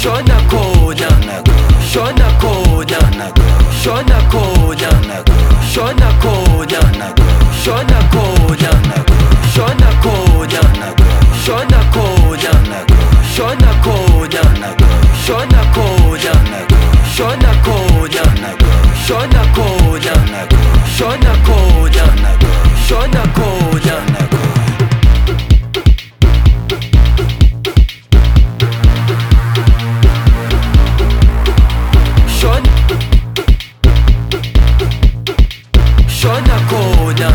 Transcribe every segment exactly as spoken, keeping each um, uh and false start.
shona khona, shona khona, shona khona, shona khona, shona khona, shona khona, shona khona, shona khona, shona khona, shona khona, shona khona, shona khona, shona khona. Shona khona,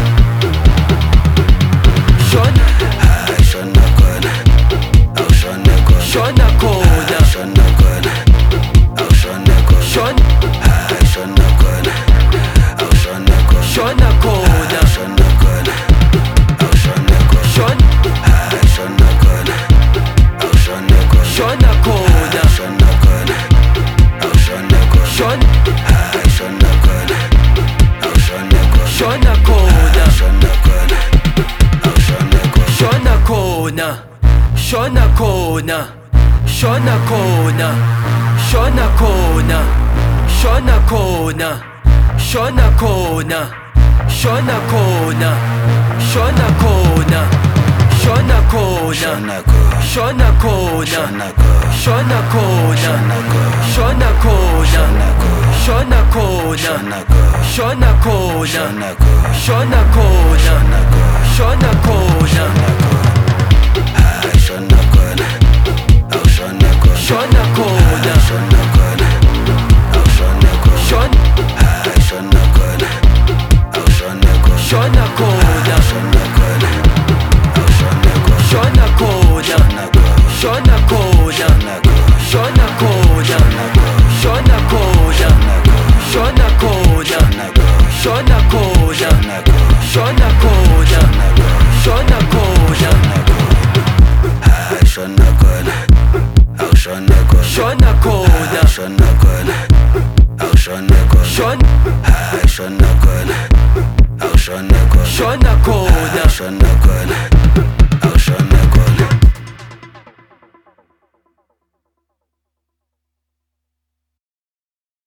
shona, shona khona, aw shona khona, shona khona, shona khona, aw shona khona, shona, shona khona, aw shona khona, shona khona, shona khona, aw shona khona, shona, shona khona, aw shona khona, shona khona, shona khona, aw shona khona, shona, shona khona, aw shona khona, shona khona, shona khona, aw shona khona, shona khona, shona khona, shona khona, shona khona, shona khona, shona khona, shona khona, shona khona, shona khona, shona khona, shona khona, shona shona khona, khona, shona khona, shona shona khona, khona, shona shona khona, khona, shona shona khona, khona, shona khona, aw shona khona, shona khona, shona khona, aw shona khona, shona, shona khona, aw shona khona, shona khona, shona khona, aw shona khona, shona khona, shona khona, shona khona, shona khona, shona khona, shona khona, shona khona, shona khona, shona khona, aw shona khona, shona khona, shona khona, aw shona khona, shona, shona khona, aw shona khona, shona khona, shona khona.